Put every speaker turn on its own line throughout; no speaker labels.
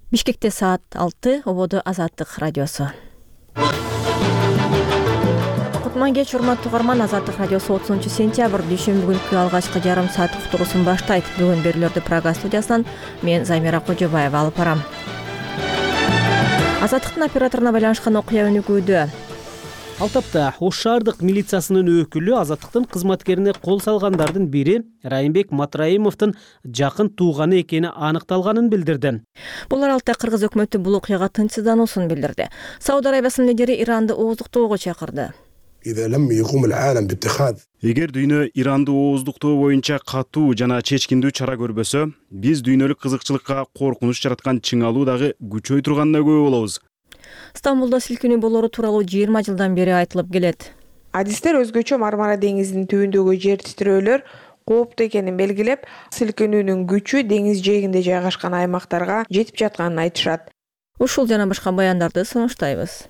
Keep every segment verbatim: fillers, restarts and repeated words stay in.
Бишкекте саат алты, ободо Азаттык радиосу. Кутман кеч, урматтуу угарман. Азаттык радиосу отузунчу сентябрь дүйшөмбү күнкү алгачкы жарым сааттык уктуруусун баштайт. Бүгүн берүүлөрдү Прага студиясынан мен Займира Кожобаева алып барам. Азаттыктын операторуна байланышкан окуя өнүгүүдө.
Алтапта Ош шаардык милициясынын өкүлү Азаттыктын кызматкерине кол салгандардын бири Райымбек Матраимовдун жакын тууганы экени аныкталганын билдирди.
Бул аралыкта Кыргыз өкмөтү бул окуяга тынчсыздануусун билдирди. Сауд Арабиясынын лидери Иранды ооздуктоого чакырды.
Эгер дүйнө Иранды ооздуктоо боюнча катуу жана чечкиндүү чара көрбөсө, биз дүйнөлүк кызыкчылыкка коркунуч жараткан чыңалуу дагы күчөй турганына күбө болобуз.
Стамбулда силкинүү болору тууралуу жыйырма жылдан бери айтылып келет.
Адистер өзгөчө Мармара деңизинин түбүндөгү жер титирөөлөр кооптуу экенин белгилеп, силкинүүнүн күчү деңиз жээгинде жайгашкан аймактарга жетип жатканын айтышат.
Ушул жана башка баяндарды сунуштайбыз.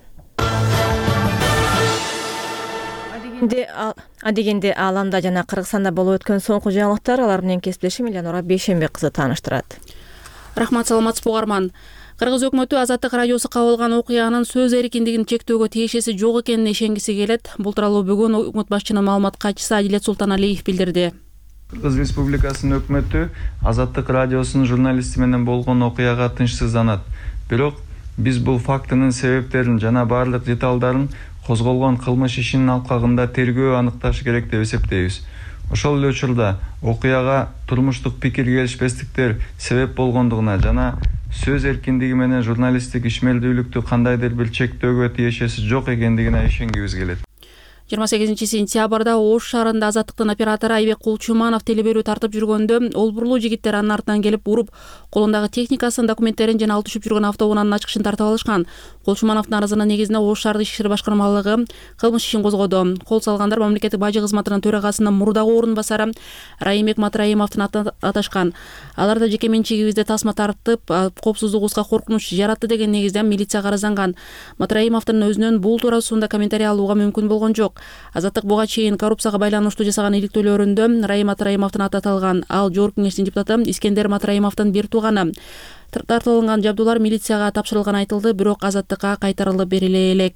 Адегенде Ааламда жана Кыргызстанда болуп өткөн соңку жаңылыктар, алар менен кесиптешим Элянора Бейшембек кызы тааныштырат.
Рахмат, саламатсызбы угарман. Кыргыз өкмөтү Азаттык радиосу кабыл алган окуянын сөз эркиндигин чектөөгө тиешеси жок экенин ишенгиси келет. Бул тууралуу бүгүн өкмөт башчынын маалымат катчысы Адилет Султаналиев билдирди.
Кыргыз Республикасынын өкмөтү Азаттык радиосунун журналисти менен болгон окуяга тынчсызданат. Бирок биз бул фактынын себептерин жана баардык деталдарын козголгон кылмыш ишинин алкагында тергөө аныкташ керек деп эсептейбиз. Ошол эле учурда окуяга турмуштук пикир келишпестиктер себеп болгондугуна жана сөз эркиндиги менен журналисттик ишмердүүлүктү кандайдыр бир чектөөгө тиешеси жок экендигине ишенгибиз келет.
жыйырма сегизинчи сентябрда Ош шаарында Азаттыктын оператору Айбек Кулчуманов телеберүү тартып жүргөндө олбурлуу жигиттер анын артынан келип уруп, колундагы техникасын, документтерин жана ал түшүп жүргөн автоунаанын ачкычын тартып алышкан. Кулчумановдун арызынын негизинде Ош шаардык иши башкармалыгы кылмыш ишин козгоду. Кол салгандар мамлекеттик бажы кызматынын төрагасынын мурдагы орун басары Райымбек Матраимовдун аташкан. Алар да жеке менчигибизде тасма тартып, коопсуздугубузга коркунуч жаратты деген негизде милицияга арызанган. Матраимовдун өзүнөн бул туурасында комментарий алууга мүмкүн болгон жок. Азаттык буга чейин коррупцияга байланыштуу жасаган иликтөөлөрүндө Райым Матраимовдун аты аталган. Ал Жогорку Кеңештин депутаты Искендер Матраимовдун бир тууганы. Тартылган жабдуулар милицияга тапшырылганы айтылды, бирок Азаттыкка кайтарылып бериле элек.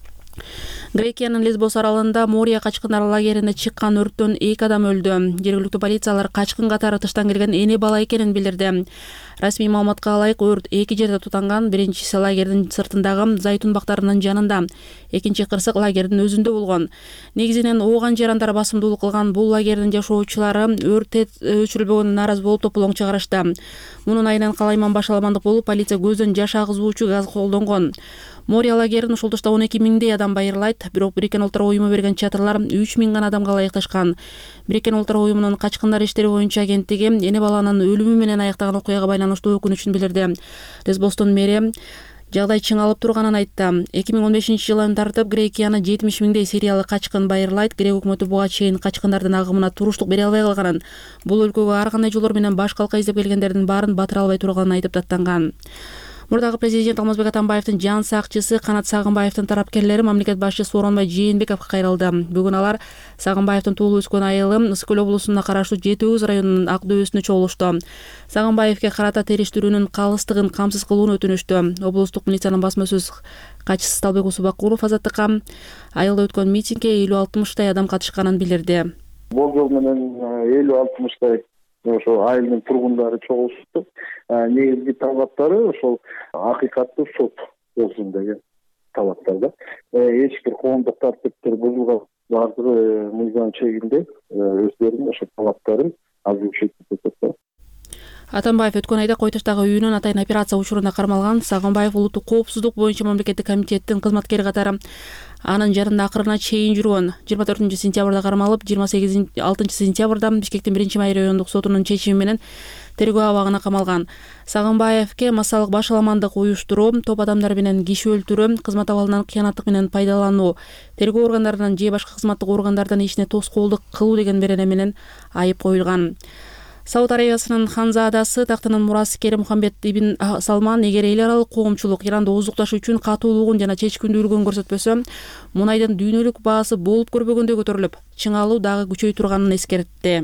Грекиянын Лесбос аралында Мория качкындар лагерине чыккан өрттөн эки адам өлдү. Жергиликтүү полициялар качкын катары тыштан келген эне бала экенин билдирди. Расмий маалыматка ылайык, өрт эки жерде тутанган. Биринчиси лагердин сыртындагы зайтун бактарынын жанында, экинчи кырсык лагердин өзүндө болгон. Негизинен ооган жарандар басымдуулук кылган бул лагердин жашоочулары өрт өчүрүлбөгөнүнө нааразы болуп тополоң чыгарышты. Мунун айынан калайман башаламандык болуп, полиция көздөн жаш агызуучу газ колдонгон. Мория лагерин ушул тушта он эки миңдей адам байырлайт, бирок Бириккен Улуттар уюму берген чатырлар үч миң гана адамга ылайыкташкан. Бириккен Улуттар уюмунун качкындар иштери боюнча агенттиги эне баланын өлүмү менен аяктаган окуяга байланыштуу өкүнүчүн билдирди. Лесбостун мэри жагдай чыңалып турганын айтты. эки миң он бешинчи жылдан тартып Грекияны жетимиш миңдей сириялык качкын байырлайт. Грек өкмөтү буга чейин качкындардын агымына туруштук бере албай калганын, бул өлкөгө ар кандай жолдор менен баш калка издеп келгендердин баарын батыра албай турганын айтып даттанган. Мурдагы президент Алмазбек Атамбаевдин жан сакчысы Канат Сагынбаевдин тарапкерлери мамлекет башчысы Сооронбай Жээнбековго кайрылды. Бүгүн алар Сагынбаевдин туулуп өскөн айылы Ысык көл облусуна караштуу Жети Өгүз районунун Ак дөбөсүнө чогулушту. Сагынбаевге карата териштирүүнүн калыстыгын камсыз кылууну өтүнүштү. Облустук милициянын басма сөз катчысы Сталбек Усубакулов Азаттыкка айылда өткөн митингге элүү алтымыштай адам катышканын билдирди.
Бул жол менен элүү алтымыштай ошо айылдын тургундары чогулушту. Негизги талаптары ошол акыйкаттуу сот болсун деген талаптар да. Эч бир коомдук тартиптер бузулган, баардыгы мыйзам чегинде өздөрүнүн ошо талаптарын азырынча этип.
Атамбаев өткөн айда Кой таштагы үйүнөн атайын операция учурунда кармалган. Сагынбаев улуттук коопсуздук боюнча мамлекеттик комитеттин кызматкери катары анын жарында акырына чейин жүргөн. жыйырма төртүнчү сентябрда кармалып, жыйырма алтынчы сентябрда Бишкектин биринчи май райондук сотунун чечими менен тергөө абагына камалган. Сагынбаевке массалык башаламандык уюштуруу, топ адамдар менен киши өлтүрүү, кызмат абалынан кыянаттык менен пайдалануу, тергөө органдарынан же башка кызматтык органдардан ишине тоскоолдук кылуу деген берене менен айып коюлган. Сауд Арабиясынын ханзадасы тактынын мураскери Мухаммед ибн Салман эгер эл аралык коомчулук Иранды ооздукташ үчүн катуулугун жана чечкиндүүлүгүн көрсөтпөсө, мунайдын дүйнөлүк баасы болуп көрбөгөндөй көтөрүлүп, чыңалуу дагы күчөй турганын эскертти.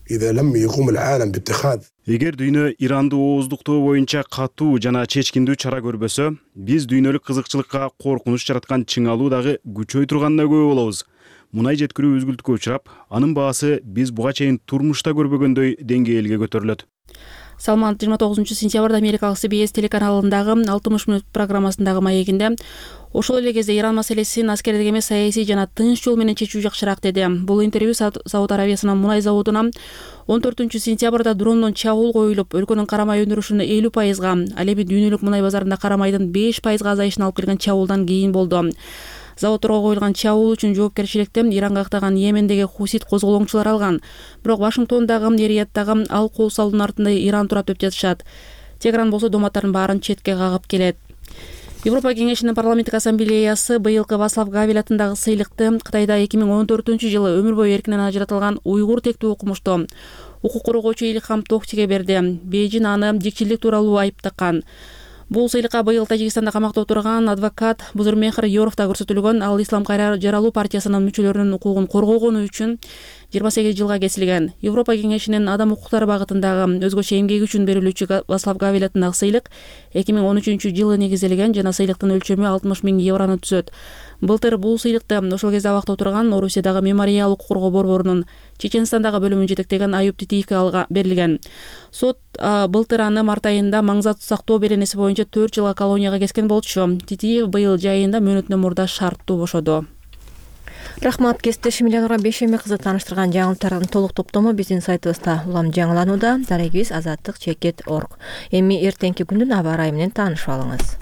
إذا لم يقوم العالم باتخاذ
Эгер дүйнө Иранды ооздуктоо боюнча катуу жана чечкиндүү чара көрбөсө, биз дүйнөлүк кызыкчылыкка коркунуч жараткан чыңалуу дагы күчөй турганына күбө болобуз. Мунай жеткирүү үзгүлтүккө учурап, анын баасы биз буга чейин турмушта көрбөгөндөй деңгээлге көтөрүлөт.
Салман жыйырма тогузунчу сентябрда америкалык Си Би Эс телеканалындагы алтымыш мүнөт программасындагы маегинде ошол эле кезде Иран маселесин аскердик эмес саясий жана тынч жол менен чечүү жакшыраак деди. Бул интервью Сауд Аравиясынын мунай заводуна он төртүнчү сентябрда дрондон чабуул коюлуп, өлкөнүн карамай өндүрүшүнө элүү пайызга, ал эми дүйнөлүк мунай базарында карамайдын беш пайызга азайышына алып келген чабуулдан кийин болду. Заводторго коюлган чабуул үчүн жоопкерчиликти Иранга актаган Йемендеги хусит козголоңчулар алган. Бирок Вашингтондагы, Риядтагы ал кол салуунун артында Иран турат деп жатышат. Тегеран болсо дооматтардын баарын четке кагып келет. Европа кеңешинин парламенттик ассамблеясы быйылкы Вацлав Гавел атындагы сыйлыкты Кытайда эки миң он төртүнчү жылы өмүр бою эркинен ажыратылган уйгур тектүү окумушту укук коргоочу Илхам Тохтиге берди. Бейжин аны дикчилик тууралуу айыптаган. Бул сыйлыкка быйыл Тажикстанда камакта отурган адвокат Бузурмехр Йоров да көрсөтүлгөн. Ал Ислам кайра жаралуу партиясынын мүчөлөрүнүн укугун коргогону үчүн жыйырма сегиз жылга кесилген. Европа кеңешинин адам укуктары багытындагы өзгөчө эмгеги үчүн берилүүчү Вацлав Гавел атындагы сыйлык эки миң он үчүнчү жылы негизделген жана сыйлыктын өлчөмү алтымыш миң еврону түзөт. Былтыр бул сыйлыкты ошол кезде абакта отурган Орусиядагы мемориал укук коргоо борборунун Чеченстандагы бөлүмүн жетектеген Аюп Титиевге алга берилген. Сот былтыр аны март айында маңзат сактоо беренеси боюнча төрт жылга колонияга кескен болчу. Титиев быйыл жайында мөөнөтүнөн мурда шарттуу бошоду.
Рахмат, кесиптешим Ленора Бейшеме кызы тааныштырган жаңылыктардын толук топтому биздин сайтыбызда улам жаңыланууда. Дарегибиз азаттык чекит точка орг. Эми эртеңки күндүн аба ырайы менен таанышып алыңыз.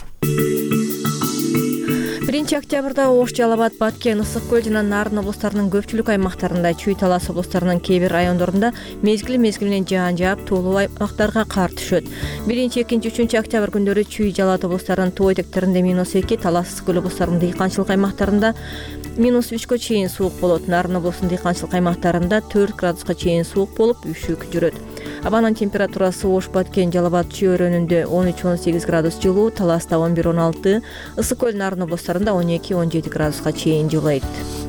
биринчи октябрда Ош, Жалал Абад, Баткен, Ысык көл жана Нарын облустарынын көпчүлүк аймактарында, Чүй Талас облустарынын кээ бир райондорунда мезгил мезгил менен жаан жаап, тоолуу аймактарга кар түшөт. биринчи, экинчи, үчүнчү октябрь күндөрү Чүй, Жалал Абад облустарынын тоо этектеринде минус эки, Талас, Ысык көл облустарынын дыйканчылык аймактарында минус үчкө чейин суук болот. Нарын облусунун дыйканчылык аймактарында төрт градуска чейин суук болуп, үшүк жүрөт. Абанын температурасы Ош, Баткен, Жалал Абад, Чүй өрөөнүндө он үч он сегиз градус жылуу, Таласта он бир он алты, Ысык көл, Нарын облустарында он эки он жети градуска чейин жылыйт.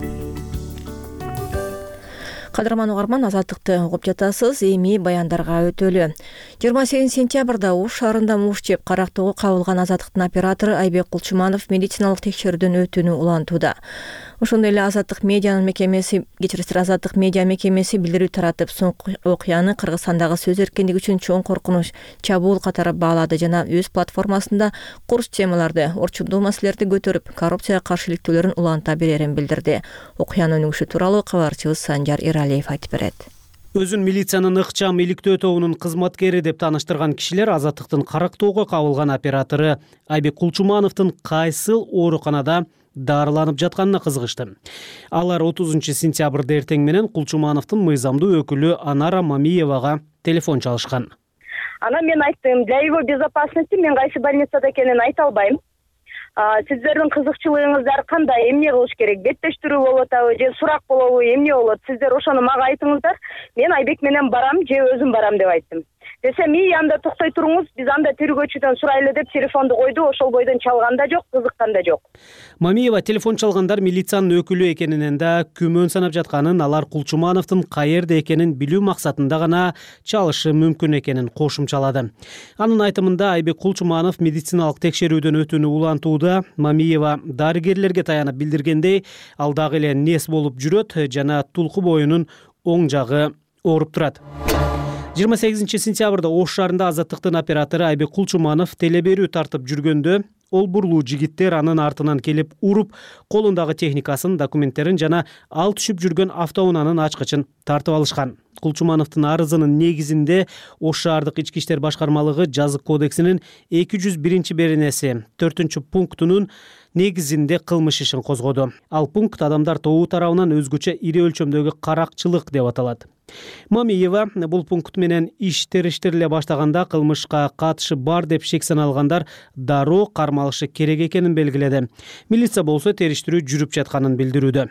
Кадырман угарман, азаттыкты угуп жатасыз. Эми баяндарга өтөлү. жыйырма сегизинчи сентябрда Ош шаарында муш жеп карактоого кабылган Азаттыктын оператору Айбек Кулчуманов медициналык текшерүүдөн өтүүнү улантууда. Ошондой эле Азаттык медианын мекемеси, кечирисиз Азаттык медиа мекемеси билдирүү таратып, соңку окуяны Кыргызстандагы сөз эркиндиги үчүн чоң коркунуч, чабуул катары баалады жана өз платформасында курс темаларды, орчундуу маселелерди көтөрүп, коррупцияга каршы иликтөөлөрүн уланта берерин билдирди. Окуянын өнүгүшү тууралуу кабарчыбыз Санжар Иралиев айтып берет.
Өзүн милициянын ыкчам иликтөө тобунун кызматкери деп тааныштырган кишилер Азаттыктын карактоого кабылган оператору Айбек Кулчумановдун кайсыл ооруканада дарыланып жатканына кызыгышты. Алар отузунчу сентябрда эртең менен Кулчумановдун мыйзамдуу өкүлү Анара Мамиевага телефон чалышкан.
Ана мен айттым, для его безопасности мен кайсы больницада экенин айта албайм. Сиздердин кызыкчылыгыңыздар кандай, эмне кылыш керек, беттештирүү болот абы же сурак болобу, эмне болот, сиздер ошону мага айтыңыздар. Мен Айбек менен барам же өзүм барам деп айттым. Десем, и анда токтой туруңуз, биз анда тергөөчүдөн сурайлы деп телефонду койду, ошол бойдон чалган да жок, кызыккан да жок.
Мамиева телефон чалгандар милициянын өкүлү экенинен да күмөн санап жатканын, алар Кулчумановдун каерде экенин билүү максатында гана чалышы мүмкүн экенин кошумчалады. Анын айтымында Айбек Кулчуманов медициналык текшерүүдөн өтүүнү улантууда. Мамиева дарыгерлерге таянып билдиргендей, ал дагы эле нес болуп жүрөт жана тулку боюнун оң жагы ооруп турат. жыйырма сегизинчи сентябрда Ош шаарында Азаттыктын оператору Айбек Кулчуманов телеберүү тартып жүргөндө олбурлуу жигиттер анын артынан келип уруп, колундагы техникасын, документтерин жана ал түшүп жүргөн автоунаанын ачкычын тартып алышкан. Кулчумановдун арызынын негизинде Ош шаардык ички иштер башкармалыгы жазык кодексинин эки жүз биринчи беренеси төртүнчү пунктунун негизинде кылмыш ишин козгоду. Ал пункт адамдар тобу тарабынан өзгөчө ири өлчөмдөгү каракчылык деп аталат. Мамиева бул пункт менен иш териштириле баштаганда кылмышка катышы бар деп шек саналгандар дароо кармалышы керек экенин белгиледи. Милиция болсо териштирүү жүрүп жатканын билдирүүдө.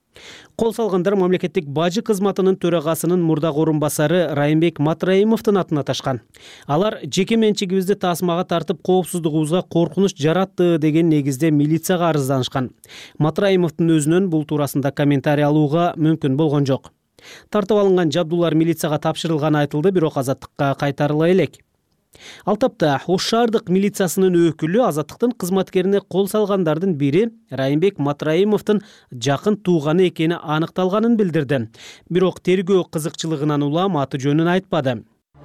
Кол салгандар мамлекеттик бажы кызматынын төрагасынын мурдагы орун басары Райымбек Матраимовдун атын аташкан. Алар жеке менчигибизди тасмага тартып, коопсуздугубузга коркунуч жаратты деген негизде милицияга арызданышкан. Матраимовдун өзүнөн бул туурасында комментарий алууга мүмкүн болгон жок. Тартып алынган жабдуулар милицияга тапшырылганы айтылды, бирок Азаттыкка кайтарыла элек. Ал тапта Ош шаардык милициясынын өкүлү Азаттыктын кызматкерине кол салгандардын бири Райымбек Матраимовдун жакын тууганы экени аныкталганын билдирди. Бирок тергөө кызыкчылыгынан улам аты жөнүн айтпады.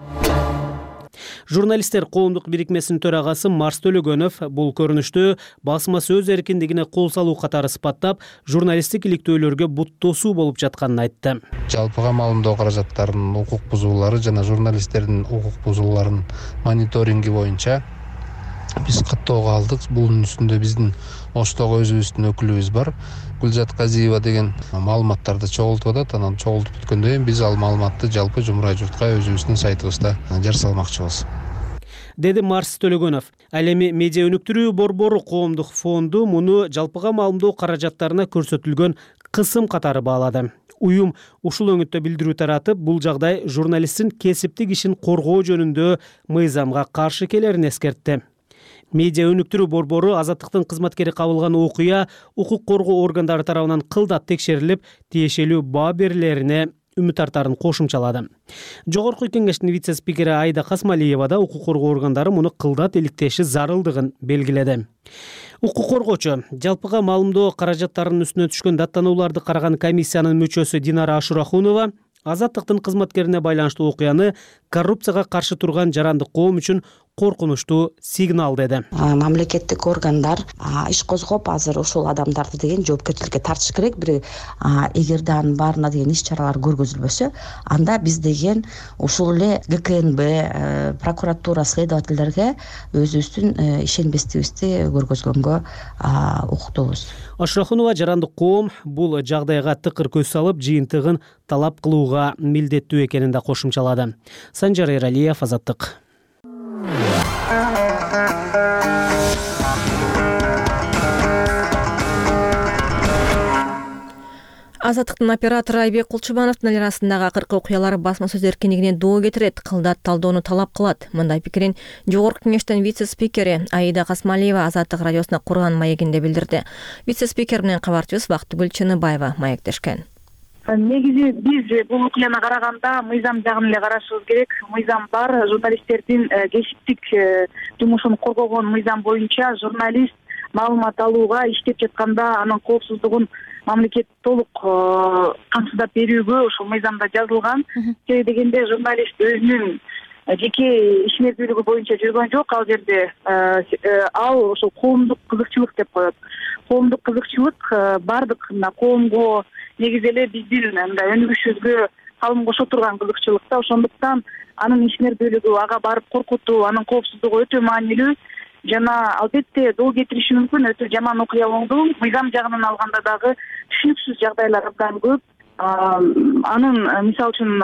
Журналисттер коомдук бирикмесинин төрагасы Марс Төлөгөнов бул көрүнүштү басма сөз эркиндигине кол салуу катары сыпаттап, журналисттик иликтөөлөргө бут тосуу болуп жатканын айтты.
Жалпыга маалымдоо каражаттарынын укук бузуулары жана журналисттердин укук бузууларын мониторинги боюнча биз каттоого алдык. Бунун үстүндө биздин Оштогу өзүбүздүн өкүлүбүз бар. Гүлжат Казиева деген маалыматтарды чогултуп атат. Анан чогултуп бүткөндөн кийин биз ал маалыматты жалпы жумурай журтка өзүбүздүн сайтыбызда жар салмакчыбыз,
деди Марс Төлөгөнов. Ал эми медиа өнүктүрүү борбору коомдук фонду муну жалпыга маалымдоо каражаттарына көрсөтүлгөн кысым катары баалады. Уюм ушул өңүттө билдирүү таратып, бул жагдай журналисттин кесиптик ишин коргоо жөнүндө мыйзамга каршы келерин эскертти. Медиа өнүктүрүү борбору Азаттыктын кызматкери кабылган окуя укук коргоо органдары тарабынан кылдат текшерилип, тиешелүү баа берилерине үмүт артарын кошумчалады. Жогорку кеңештин вице-спикери Айда Касмалиева да укук коргоо органдары муну кылдат иликтеши зарылдыгын белгиледи. Укук коргоочу жалпыга маалымдоо каражаттарынын үстүнө түшкөн даттанууларды караган комиссиянын мүчөсү Динара Ашурахунова Азаттыктын кызматкерине байланыштуу окуяны коррупцияга каршы турган жарандык коом үчүн коркунучтуу сигнал деди.
Мамлекеттик органдар иш козгоп азыр ушул адамдарды деген жоопкерчиликке тартыш керек. Бир эгерде анын баарына деген иш чаралар көргөзүлбөсө, анда биз деген ушул эле Г К Н Б, прокуратура, следовательдерге өзүбүздүн ишенбестигибизди көргөзгөнгө укуктуубуз.
Ашрахунова жарандык коом бул жагдайга тыкыр көз салып, жыйынтыгын талап кылууга милдеттүү экенин да кошумчалады. Санжар Эралиев, Азаттык.
Азаттыктын оператору Айбек Кулчумановдун эл арасындагы акыркы окуялар басма сөз эркиндигине доо кетирет, кылдат талдоону талап кылат. Мындай пикирин Жогорку кеңештин вице-спикери Аида Касмалиева Азаттык радиосуна курган маегинде билдирди. Вице-спикер менен кабарчыбыз Бактыгүл Чыныбаева маектешкен.
Негизи биз бул окуяны караганда мыйзам жагын эле карашыбыз керек. Мыйзам бар, журналисттердин кесиптик жумушун коргогон мыйзам боюнча журналист маалымат алууга иштеп жатканда анын коопсуздугун мамлекет толук камсыздап берүүгө ошол мыйзамда жазылган. Себеби дегенде журналист өзүнүн жеке ишмердүүлүгү боюнча жүргөн жок. Ал жерде ал ошол коомдук кызыкчылык деп коет. Коомдук кызыкчылык бардык мына коомго негизи эле биздин мындай өнүгүшүбүзгө калым кошо турган кызыкчылык да. Ошондуктан анын ишмердүүлүгү ага барып коркутуу, анын коопсуздугу өтө маанилүү жана албетте доо кетириши мүмкүн, өтө жаман окуя болду. Мыйзам жагынан алганда дагы түшүнүксүз жагдайлар абдан көп. Анын мисалы үчүн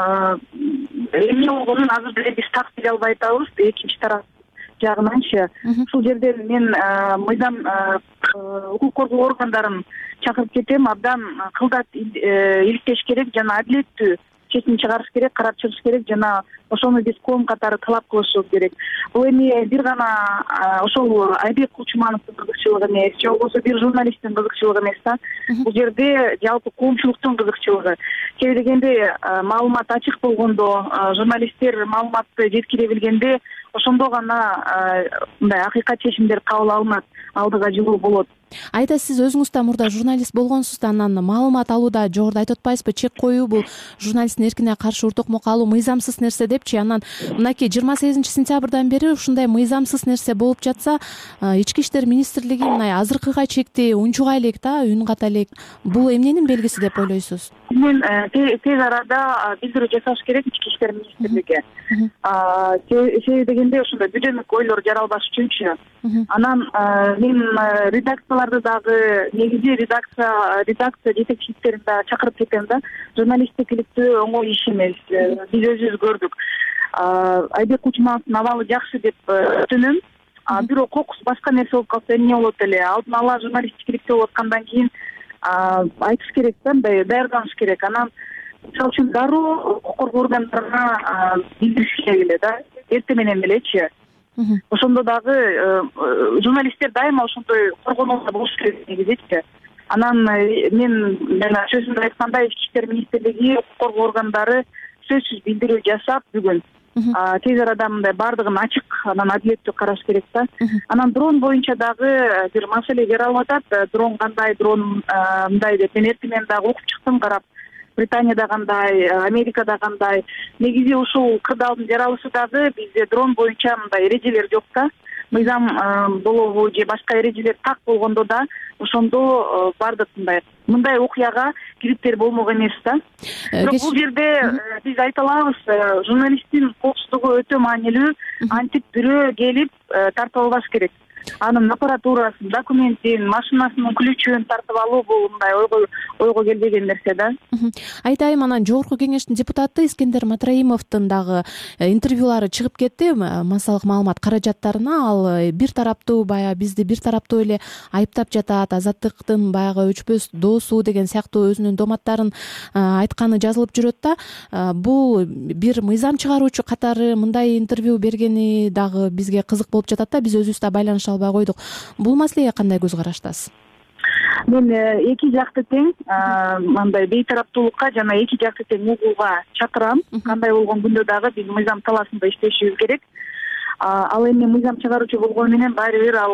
эмне болгонун азыр деле биз так биле албай атабыз, экинчи тарап жагынанчы. Ушул жерде мен мыйзам укук коргоо органдарын чакырып кетем, абдан кылдат иликтеш керек жана адилеттүү чечим чыгарыш керек, карап чыгыш керек жана ошону биз коом катары талап кылышыбыз керек. Бул эми бир гана ошол Айбек Кулчумановдун кызыкчылыгы эмес, же болбосо бир журналисттин кызыкчылыгы эмес да. Бул жерде жалпы коомчулуктун кызыкчылыгы. Себеби дегенде маалымат ачык болгондо, журналисттер маалыматты жеткире билгенде, ошондо гана мындай акыйкат чечимдер кабыл алынат, алдыга жылуу болот.
Айда, сиз өзүңүз да мурда журналист болгонсуз да, анан маалымат алууда жогоруда айтып атпайсызбы, чек коюу бул журналисттин эркине каршы уртукму калуу мыйзамсыз нерсе депчи. Анан мынакей жыйырма сегизинчи сентябрдан бери ушундай мыйзамсыз нерсе болуп жатса, ички иштер министрлиги мына азыркыга чекти унчуга элек да, үн ката элек. Бул эмненин белгиси деп ойлойсуз?
Мен тез арада билдирүү жасаш керек ички иштер министрлиги. Себеби дегенде ошондой бүдөмүк ойлор жаралбаш үчүнчү. Анан мен редакцияларды дагы, негизи редакция редакция жетекчиликтерин да чакырып кетем да. Журналисттик иликтөө оңой иш эмес. Биз өзүбүз көрдүк. Айбек Кулчумановдун абалы жакшы деп өтүнөм. Бирок кокус башка нерсе болуп калса эмне болот эле? Алдын ала журналисттик иликтөө болуп аткандан кийин айтыш керек да, мындай даярданыш керек. Анан мисалы үчүн дароо укук коргоо органдарына билдириш керек эле да. Эртең менен элечи. Ошондо дагы журналисттер дайыма ошондой коргонууда болуш керек негизичи. Анан мен жана сөзүмдө айткандай ички иштер министрлиги укук коргоо органдары сөзсүз билдирүү жасап бүгүн тез арада мындай баардыгын ачык анан адилеттүү караш керек да. Анан дрон боюнча дагы бир маселе жаралып атат. Дрон кандай, дрон мындай деп мен эртең менен дагы окуп чыктым, карап. Британияда кандай, Америкада кандай. Негизи ушул кырдаалдын жаралышы дагы бизде дрон боюнча мындай эрежелер жок да. Мыйзам болобу же башка эрежелер так болгондо да ошондо баардык мындай мындай окуяга кириптер болмок эмес да. Бирок бул жерде биз айта алабыз, журналисттин коопсуздугу өтө маанилүү. Антип бирөө келип тартып албаш керек. Анын аппаратурасын, документин, машинасынын ключүн тартып алуу бул мындай ойго ойго келбеген нерсе да.
Айтайын, анан жогорку кеңештин депутаты Искендер Матраимовдун дагы интервьюлары чыгып кетти массалык маалымат каражаттарына. Ал бир тараптуу баягы бизди бир тараптуу эле айыптап жатат, Азаттыктын баягы өчпөс доосу деген сыяктуу өзүнүн доматтарын айтканы жазылып жүрөт да. Бул бир мыйзам чыгаруучу катары мындай интервью бергени дагы бизге кызык болуп жатат да. Биз өзүбүз да байланыша албай койдук. Бул маселеге кандай көз караштасыз?
Мен эки жакты тең мындай бейтараптуулукка жана эки жакты тең угууга чакырам. Кандай болгон күндө дагы биз мыйзам талаасында иштешибиз керек. Ал эми мыйзам чыгаруучу болгону менен баары бир ал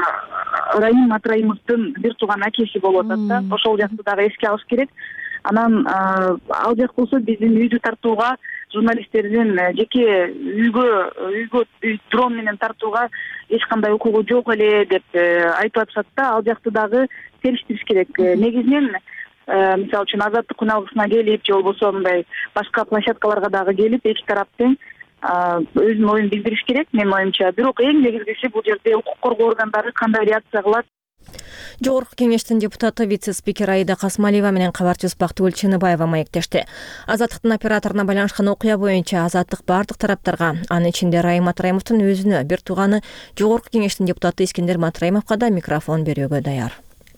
Раим Матраимовдун бир тууган акеси болуп атат да. Ошол жакты дагы эске алыш керек. Анан ал жак болсо биздин үйдү тартууга, журналисттердин жеке үйгө үйгө дрон менен тартууга эч кандай укугу жок эле деп айтып атышат да. Ал жакты дагы териштириш керек. Негизинен мисалы үчүн Азаттык күналгысына келип же болбосо мындай башка площадкаларга дагы келип эки тарап тең өзүнүн оюн билдириш керек менин оюмча. Бирок эң негизгиси бул жерде укук коргоо органдары кандай реакция кылат.
Жогорку кеңештин депутаты вице-спикер Аида Касмалиева менен кабарчыбыз Бактыгүл Чыныбаева маектешти. Азаттыктын операторуна байланышкан окуя боюнча Азаттык бардык тараптарга, анын ичинде Раим Матраимовдун өзүнө, бир тууганы Жогорку кеңештин депутаты Искендер Матраимовго да микрофон берүүгө даяр.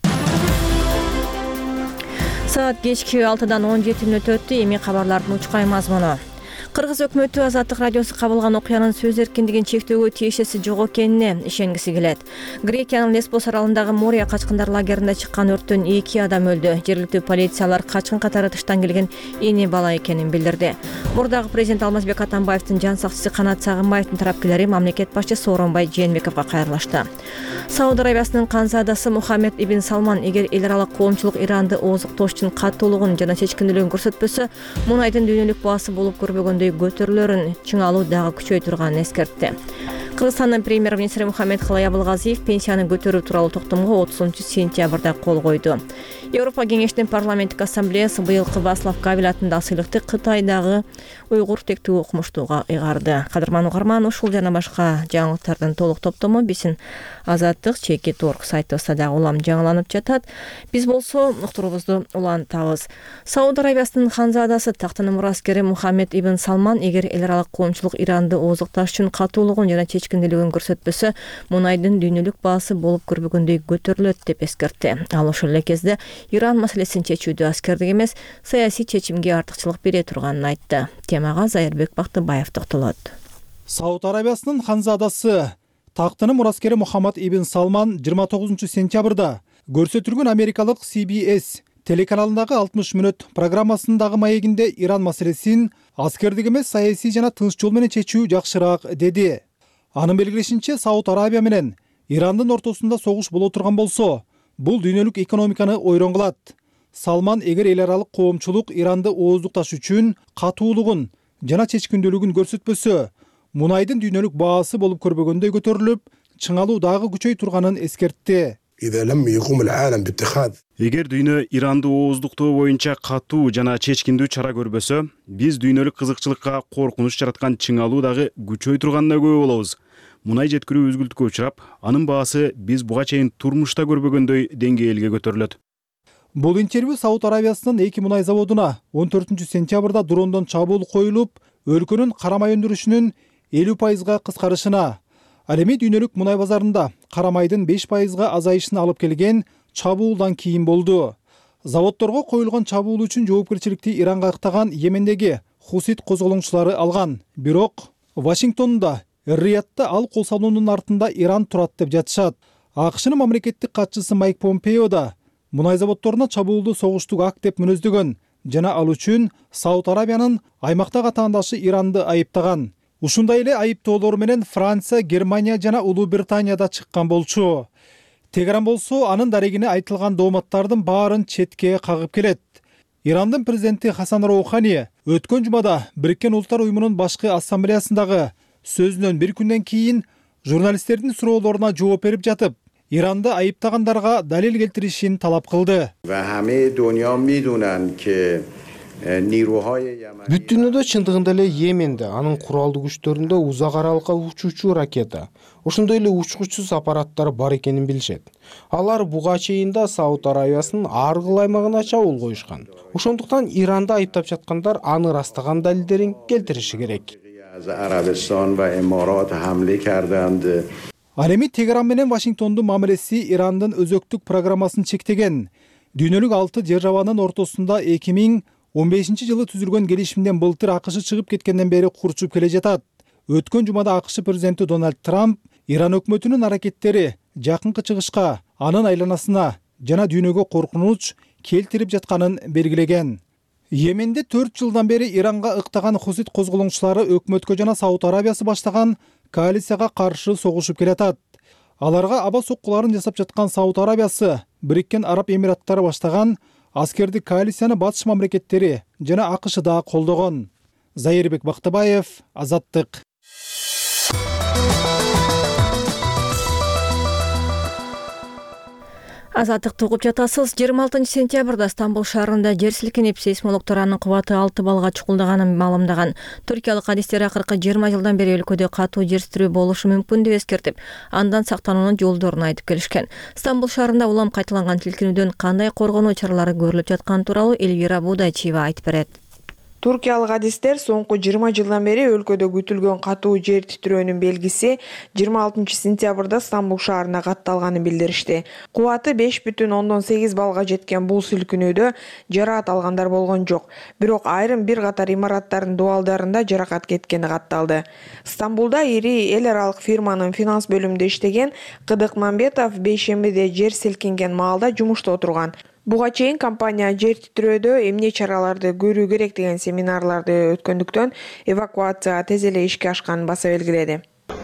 Саат кечки алтыдан он жети мүнөт өттү. Эми кабарлардын учкай мазмуну. Кыргыз өкмөтү Азаттык радиосу кабылган окуянын сөз эркиндигин чектөөгө тиешеси жок экенине ишенгиси келет. Грекиянын Лесбос аралындагы Мория качкындар лагеринде чыккан өрттөн эки адам өлдү. Жергиликтүү полициялар качкын катары тыштан келген эне бала экенин билдирди. Мурдагы президент Алмазбек Атамбаевдин жан сакчысы Канат Сагынбаевдин тарапкерлери мамлекет башчысы Сооронбай Жээнбековго кайрылышты. Сауд Арабиясынын канзадасы Мухаммед ибн Салман эгер эл аралык коомчулук Иранды ооздуктоочтун катуулугун жана чечкиндүүлүгүн көрсөтпөсө, мунайдын дүйнөлүк баасы болуп көрбөгөндө көтөрүлөрүн чыңалуу дагы күчөй турганын эскертти. Кыргызстандын премьер-министри Мухаммед Калай Абылгазиев пенсияны көтөрүү тууралуу токтомго отузунчу сентябрда кол койду. Европа кеңешинин парламенттик ассамблеясы быйылкы Вацлав Гавел атындагы сыйлыкты Кытайдагы уйгур тектүү окумуштууга ыйгарды. Кадырман угарман, ушул жана башка жаңылыктардын толук топтому биздин Азаттык чекит точка орг сайтыбызда дагы улам жаңыланып жатат. Биз болсо уктуруубузду улантабыз. Сауд Арабиясынын ханзадасы тактынын мураскери Мухаммед ибн Салман эгер эл аралык коомчулук Иранды ооздукташ үчүн катуулугун жана чечкиндүүлүгүн көрсөтпөсө, мунайдын дүйнөлүк баасы болуп көрбөгөндөй көтөрүлөт деп эскертти. Ал ошол эле кезде Иран маселесин чечүүдө аскердик эмес, саясий чечимге артыкчылык бере турганын айтты. Темага Зайырбек Бактыбаев токтолот.
Сауд Арабиясынын ханзадасы тактынын мураскери Мухаммад ибн Салман жыйырма тогузунчу сентябрда көрсөтүлгөн америкалык си би эс телеканалындагы алтымыш мүнөт программасындагы маегинде Иран маселесин аскердик эмес, саясий жана тынч жол менен чечүү жакшыраак деди. Анын белгилешинче, Сауд Арабия менен Ирандын ортосунда согуш боло турган болсо, бул дүйнөлүк экономиканы ойрон кылат. Салман эгер эл аралык коомчулук Иранды ооздукташ үчүн катуулугун жана чечкиндүүлүгүн көрсөтпөсө, мунайдын дүйнөлүк баасы болуп көрбөгөндөй көтөрүлүп, чыңалуу дагы күчөй турганын эскертти.
Эгер дүйнө Иранды ооздуктоо боюнча катуу жана чечкиндүү чара көрбөсө, биз дүйнөлүк кызыкчылыкка коркунуч жараткан чыңалуу дагы күчөй турганына күбө болобуз. Мунай жеткирүү үзгүлтүккө учурап, анын баасы биз буга чейин турмушта көрбөгөндөй деңгээлге көтөрүлөт.
Бул интервью Сауд Арабиясынын эки мунай заводуна он төртүнчү сентябрда дрондон чабуул коюлуп, өлкөнүн карамай өндүрүшүнүн элүү пайызга кыскарышына, ал эми дүйнөлүк мунай базарында карамайдын беш пайызга азайышына алып келген чабуулдан кийин болду. Заводдорго коюлган чабуул үчүн жоопкерчиликти Иранга ыктаган Йемендеги хусит козголоңчулары алган. Бирок Вашингтонда, Риядта ал кол салуунун артында Иран турат деп жатышат. АКШнын мамлекеттик катчысы Майк Помпео да мунай заводдоруна чабуулду согуштук акт деп мүнөздөгөн жана ал үчүн Сауд Арабиянын аймактагы атаандашы Иранды айыптаган. Ушундай эле айыптоолор менен Франция, Германия жана Улуу Британия да чыккан болчу. Тегеран болсо анын дарегине айтылган дооматтардын баарын четке кагып келет. Ирандын президенти Хасан Роухани өткөн жумада Бириккен Улуттар уюмунун башкы ассамблеясындагы сөзүнөн бир күндөн кийин журналисттердин суроолоруна жооп берип жатып, Иранды айыптагандарга далил келтиришин талап кылды.
Бүт дүйнөдө чындыгында эле Йеменде анын куралдуу күчтөрүндө узак аралыкка учуучу ракета, ошондой эле учкучсуз аппараттар бар экенин билишет. Алар буга чейин да Сауд Арабиясынын аргыл аймагына чабуул коюшкан. Ошондуктан Иранды айыптап жаткандар аны ырастаган далилдерин келтириши керек.
Ал эми Тегеран менен Вашингтондун мамилеси Ирандын өзөктүк программасын чектеген. Дүйнөлүк алты державанын ортосунда эки миң он бешинчи жылы түзүлгөн келишимден былтыр АКШ чыгып кеткенден бери курчуп келе жатат. Өткөн жумада АКШ президенти Дональд Трамп Иран өкмөтүнүн аракеттери жакынкы чыгышка, анын айланасына жана дүйнөгө коркунуч келтирип жатканын белгилеген. Йеменде төрт жылдан бери Иранга ыктаган хусит козголоңчулары өкмөткө жана Сауд Арабиясы баштаган коалицияга каршы согушуп келатат. Аларга аба соккуларын жасап жаткан Сауд Арабиясы, Бириккен Араб Эмираттары баштаган аскердик коалицияны батыш мамлекеттери жана АКШ да колдогон. Зайырбек Бактыбаев, Азаттык.
Азаттыкты угуп жатасыз. жыйырма алтынчы сентябрда Стамбул шаарында жер силкинип, сейсмологдор анын кубаты алты баллга чукулдаганын маалымдаган. Түркиялык адистер акыркы жыйырма жылдан бери өлкөдө катуу жер титирөө болушу мүмкүн деп эскертип, андан сактануунун жолдорун айтып келишкен. Стамбул шаарында улам кайталанган тилкинүүдөн кандай коргонуу чаралары көрүлүп жатканы тууралуу Элвира Будайчиева айтып берет.
Туркиялык адистер соңку жыйырма жылдан бери өлкөдө күтүлгөн катуу жер титирөөнүн белгиси жыйырма алтынчы сентябрда Стамбул шаарында катталганын билдиришти. Кубаты беш бүтүн ондон сегиз баллга жеткен бул силкинүүдө жараат алгандар болгон жок. Бирок айрым бир катар имараттардын дубалдарында жаракат кеткени катталды. Стамбулда ири эл аралык фирманын финанс бөлүмүндө иштеген Кыдык Мамбетов бейшембиде жер силкинген маалда жумушта отурган. Буга чейин компания жер титирөөдө эмне чараларды көрүү керек деген семинарларды өткөндүктөн эвакуация тез эле ишке ашканын баса белгиледи.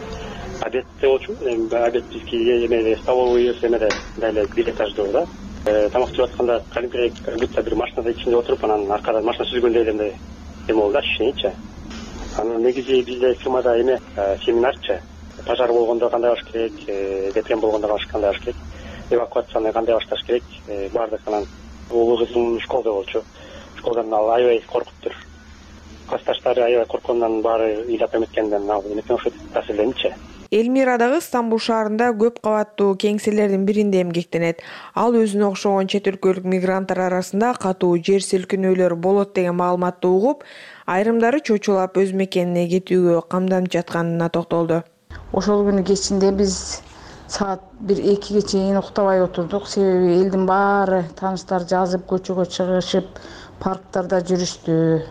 Адетте болчу, адет бизге эмеде столовый эмеде дайле бир этаждуу да. Тамак жеп атканда калимдек будто бир машинада ичинде отуруп, анан аркадан машина сүзгөндөй эле эме болду да, ишеничи. Анан негизи бизде фирмада эме семинарчы, пожар болгондо кандай болуш керек, депрем болгондо кандай болуш керек, эвакуацияны кандай башташ керек, баардык анан улуу кызым школдо болчу. Школдан ал аябай коркуптур. Классташтары аябай корккондон баары ыйлап эметкенден ал эметкен ошо таасирленичи.
Элмирадагы Стамбул шаарында көп кабаттуу кеңселердин биринде эмгектенет. Ал өзүнө окшогон чет өлкөлүк мигранттар арасында катуу жер силкинүүлөр болот деген маалыматты угуп, айрымдары чочулап өз мекенине кетүүгө камданып жатканына токтолду.
Ошол күнү кечинде биз саат бир экиге чейин уктабай отурдук. Себеби элдин баары тааныштар жазып, көчөгө чыгышып, парктарда жүрүштү.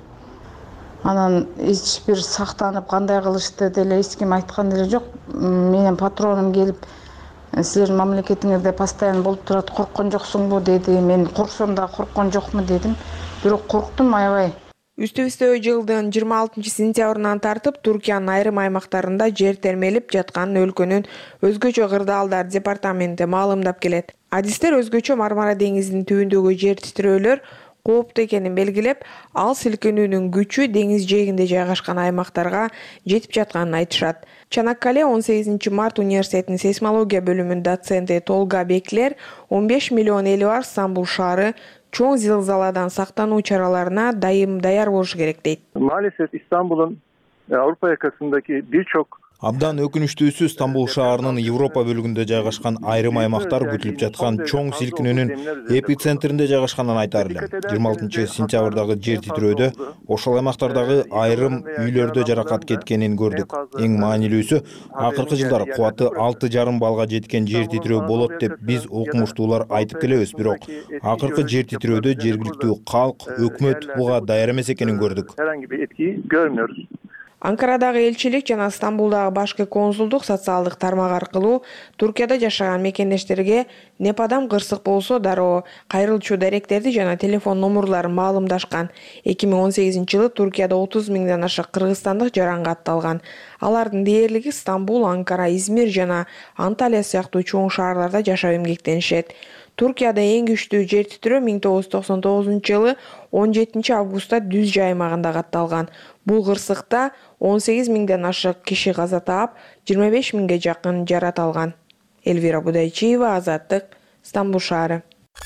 Анан эч бир сактанып кандай кылышты деле эч ким айткан деле жок. Менин патронум келип, силердин мамлекетиңизде постоянно болуп турат, корккон жоксуңбу деди. Мен корксом да корккон жокмун дедим. Бирок корктум аябай.
Үстүбүздө жылдын жыйырма алтынчы сентябрынан тартып Туркиянын айрым аймактарында жер термелип жатканын өлкөнүн өзгөчө кырдаалдар департаменти маалымдап келет. Адистер өзгөчө Мармара деңизинин түбүндөгү жер титирөөлөр кооптуу экенин белгилеп, ал силкинүүнүн күчү деңиз жээгинде жайгашкан аймактарга жетип жатканын айтышат. Чанаккале он сегизинчи март университетинин сейсмология бөлүмүнүн доценти Толга Беклер он беш миллион эли бар Стамбул шаары чоң зилзаладан сактануу чараларына дайым даяр болушу керек дейт.
Maalesef İstanbul'un Avrupa yakasındaki birçok
Абдан өкүнүчтүүсү Стамбул шаарынын Европа бөлүгүндө жайгашкан айрым аймактар күтүлүп жаткан чоң силкинүүнүн эпицентринде жайгашканын айтаар элем. жыйырма алтынчы сентябрдагы жер титирөөдө ошол аймактардагы айрым үйлөрдө жаракат кеткенин көрдүк. Эң маанилүүсү, акыркы жылдары кубаты алты жарым баллга жеткен жер титирөө болот деп биз окумуштуулар айтып келебиз, бирок акыркы жер титирөөдө жергиликтүү калк, өкмөт буга даяр эмес экенин көрдүк.
herhangi bir etkiyi görmüyoruz. Ama Türkiye, Türkiye, Türkiye, Türkiye, Türkiye, Türkiye, Türkiye, Türkiye, Türkiye, Türkiye, Türkiye, Türkiye, Türkiye, Türkiye, Türkiye,
Анкарадагы элчилик жана Стамбулдагы башкы консулдук социалдык тармак аркылуу Туркияда жашаган мекендештерге непадам кырсык болсо дароо кайрылчу даректерди жана телефон номурларын маалымдашкан. эки миң он сегизинчи жылы Туркияда отуз миңден ашык кыргызстандык жаранга атталган. Алардын дээрлиги Стамбул, Анкара, Измир жана Анталия сыяктуу чоң шаарларда жашап эмгектенишет. Туркияда эң күчтүү жер титирөө миң тогуз жүз токсон тогузунчу жылы он жетинчи августта Дүз жай аймагында катталган. Бул кырсыкта он сегиз миңден ашык киши каза таап, жыйырма беш миңге жакын жарат алган. Элвира Будайчиева, Азаттык, Стамбул шаары.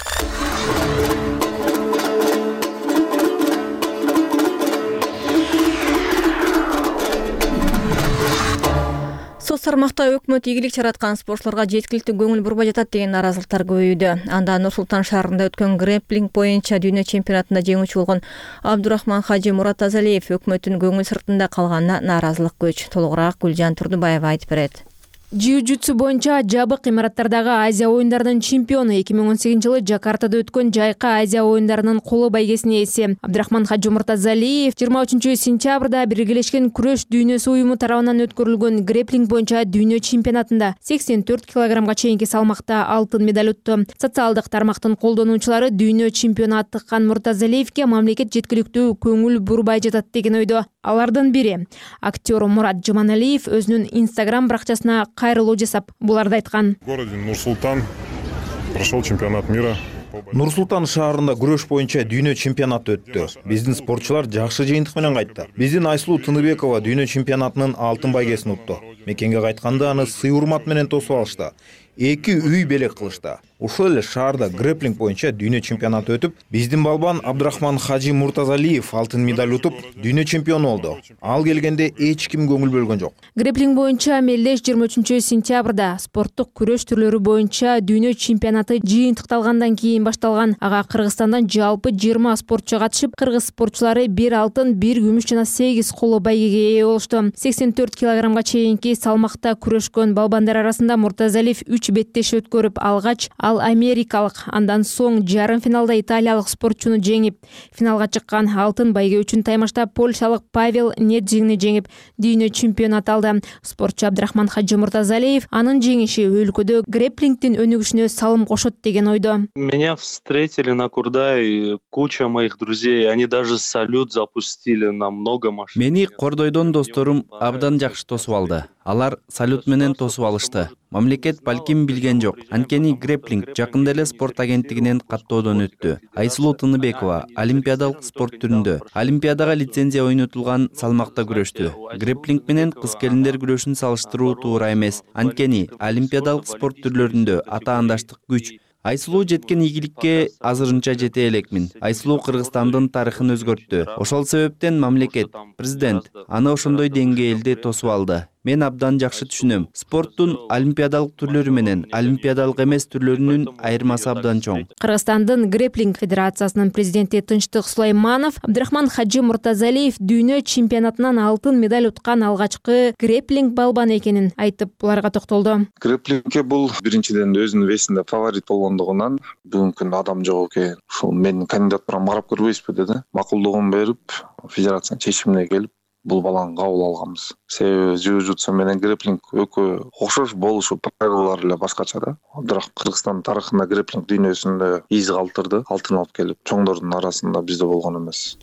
Соц тармакта өкмөт ийгилик жараткан спортчуларга жеткиликтүү көңүл бурбай жатат деген наразылыктар көбөйдү. Анда Нур Султан шаарында өткөн грэпплинг боюнча дүйнө чемпионатында жеңүүчү болгон Абдурахман Хажи Муратазалиев өкмөттүн көңүл сыртында калганына нааразылык көч. Толугураак Гүлжан Турдубаева айтып берет.
Jiu-jitsu боюнча жабык имараттардагы Азия оюндарынын чемпиону эки миң он сегизинчи жылы Жакартада өткөн жайкы Азия оюндарынын коло байгесине ээси Абдурахман Хажи Муртазалиев жыйырма үчүнчү сентябрда Биргелешкен күрөш дүйнөсү уюму тарабынан өткөрүлгөн грэпплинг боюнча дүйнө чемпионатында сексен төрт килограммга чейинки салмакта алтын медаль утту. Социалдык тармактын колдонуучулары дүйнө чемпиону аттыккан Муртазалиевке мамлекет жеткиликтүү көңүл бурбай жатат деген ойдо. Алардын бири актер Мурат Жаманалиев өзүнүн Instagram баракчасына кайрылуу жасап, буларды айткан.
В городе Нур-Султан прошел чемпионат мира.
Нур-Султан шаарында күрөш боюнча дүйнө чемпионаты өттү. Биздин спортчулар жакшы жыйынтык менен кайтты. Биздин Айсулуу Тыныбекова дүйнө чемпионатынын алтын байгесин утту. Мекенге кайтканда аны сый урмат менен тосуп алышты. Эки үй белек кылышты. Ошол эле шаарда грэпплинг боюнча дүйнө чемпионаты өтүп, биздин балбан Абдурахман Хажи Муртазалиев алтын медаль утуп, дүйнө чемпиону болду. Ал келгенде эч ким көңүл бөлгөн жок.
Грэпплинг боюнча мелдеш жыйырма үчүнчү сентябрда спорттук күрөш түрлөрү боюнча дүйнө чемпионаты жыйынтыкталгандан кийин башталган. Ага Кыргызстандан жалпы жыйырма спортчу катышып, кыргыз спортчулары бир алтын, бир күмүш жана сегиз коло байгеге ээ болушту. сексен төрт килограммга чейинки салмакта күрөшкөн балбандар арасында Муртазалиев үч беттеш өткөрүп алгач, ал америкалык, андан соң жарым финалда италиялык спортчуну жеңип, финалга чыккан. Алтын байге үчүн таймашта польшалык Павел Неджигни жеңип, дүйнө чемпионат алды. Спортчу Абдурахман Хажи Муртазалиев анын жеңиши өлкөдө грэпплингдин өнүгүшүнө салым кошот деген ойдо.
Меня встретили на Курдай куча моих друзей, они даже салют запустили на много машин.
Мени Кордойдон досторум абдан жакшы тосуп алды. Алар салют менен тосуп алышты. Мамлекет балким билген жок. Анткени грэпплинг жакында эле спорт агенттигинен каттоодон өттү. Айсулуу Тыныбекова олимпиадалык спорт түрүндө олимпиадага лицензия ойнотулган салмакта күрөштү. Грэпплинг менен кыз келиндер күрөшүн салыштыруу туура эмес. Анткени олимпиадалык спорт түрлөрүндө атаандаштык күч. Айсулуу жеткен ийгиликке азырынча жете элекмин. Айсулуу Кыргызстандын тарыхын өзгөрттү. Ошол себептен мамлекет, президент аны ошондой деңгээлде тосуп алды. Мен абдан жакшы түшүнөм. Спорттун олимпиадалык түрлөрү менен олимпиадалык эмес түрлөрүнүн айырмасы абдан чоң.
Кыргызстандын грэпплинг федерациясынын президенти Тынчтык Сулайманов Абдурахман Хажи Муртазалиев дүйнө чемпионатынан алтын медаль уткан алгачкы грэпплинг балбан экенин айтып, буларга токтолду.
Грэпплингке бул биринчиден өзүнүн весинде фаворит болгондугунан бүгүнкү күндө адам жок экен. Ушул менин кандидатурам карап көрбөйсүзбү деди. Макулдугун берип, федерациянын чечимине келип бул баланы кабыл алганбыз. Себеби jiu-jitsu менен грэпплинг экөө окшош болушу, правилалары эле башкача да. Бирок Кыргызстан тарыхында грэпплинг дүйнөсүндө из калтырды. Алтын алып келип, чоңдордун арасында бизде болгон эмес.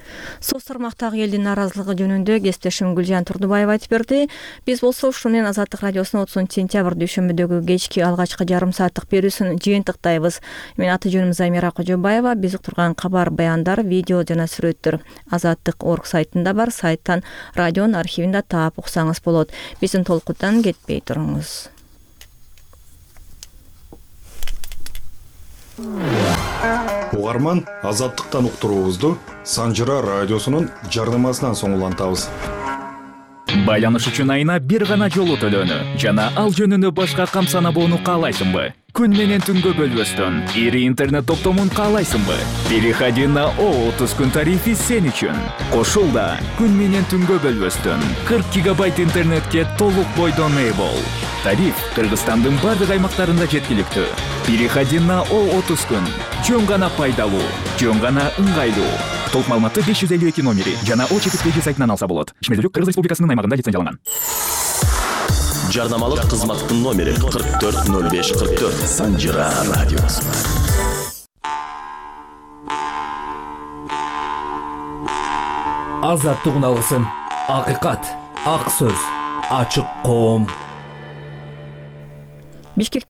Соц тармактагы элдин нааразылыгы жөнүндө кесиптешим Гүлжан Турдубаева айтып берди. Биз болсо ушун менен Азаттык радиосунун отузунчу сентябрь дүйшөмбүдөгү кечки алгачкы жарым сааттык берүүсүн жыйынтыктайбыз. Мен аты жөнүм Замира Кожобаева. Биз уктурган кабар, баяндар, видео жана сүрөттөр азаттык точка орг сайтында бар. Сайттан радионун архивинде таап уксаңыз болот. Биздин толкуттан кетпей туруңуз.
Угарман, азаттыктан уктуруубузду Санжыра радиосунун жардамасынан соң улантабыз.
Байланыш үчүн айына бир гана жолу төлөнү жана ал жөнүндө башка камсанабоону каалайсыңбы? Күн менен түнгө бөлбөстөн ири интернет топтомун каалайсыңбы? Переходи на о отуз күн тарифи сен үчүн. Кошулда күн менен түнгө бөлбөстөн кырк гигабайт интернетке толук бойдон ээ бол. Тариф Кыргызстандын бардык аймактарында жеткиликтүү. Переходи на о отуз күн. Жөн гана пайдалуу, жөн гана ыңгайлуу. толук маалыматты беш жүз элүү эки номери жана о чекиткеji сайтынан алса болот. Ишмердүүлүк Кыргыз Республикасынын аймагында лицензияланган.
Жарнамалык кызматтын номери кырк төрт ноль беш кырк төрт. Санжира радиосу.
Азаттыгын алгысың. Акыйкат, ак сөз, ачык коом.
Бишкек